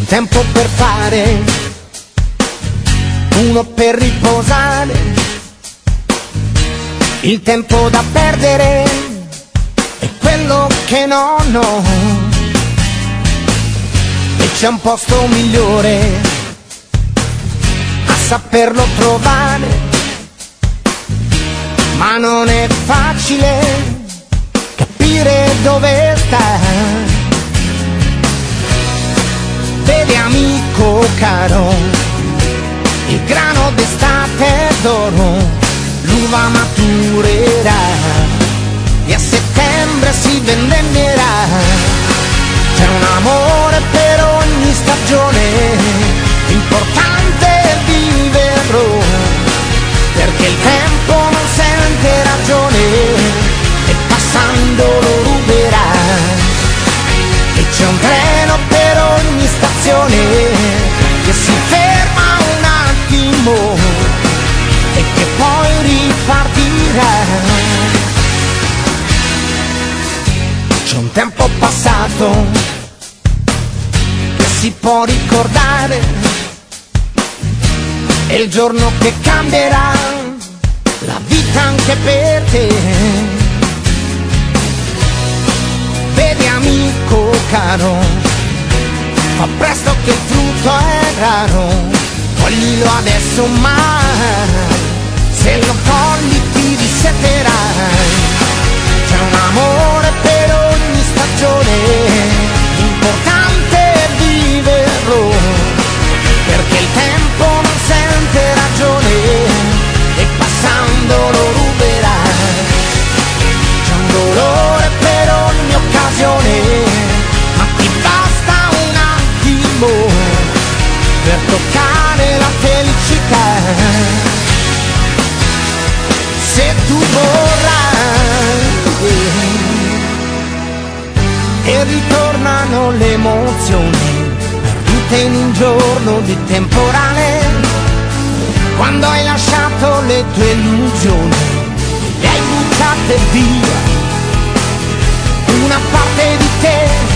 tempo per fare, uno per riposare, il tempo da perdere è quello che non ho, e c'è un posto migliore a saperlo trovare, ma non è facile capire dove sta. Vedi amico caro, il grano d'estate è d'oro, l'uva maturerà e a settembre si vendemmierà. C'è un amore per ogni stagione, l'importante è viverlo, perché il tempo non sente ragione e passando lo ruberà. E c'è un treno per ogni stazione che si ferma un attimo e che poi ripartirà. C'è un tempo passato che si può ricordare, è il giorno che cambierà la vita anche per te. Vedi amico caro, fa presto che il frutto è raro, coglilo adesso ma se lo cogli ti disseterai. C'è un amore per ogni stagione, l'importante è viverlo, perché il tempo non sente ragione e passando lo ruberà. C'è un dolore per ogni occasione, ma ti basta un attimo per toccare la felicità. Se tu vorrai, e ritornano le emozioni perdute in un giorno di temporale, quando hai lasciato le tue illusioni, le hai buttate via. Una parte di te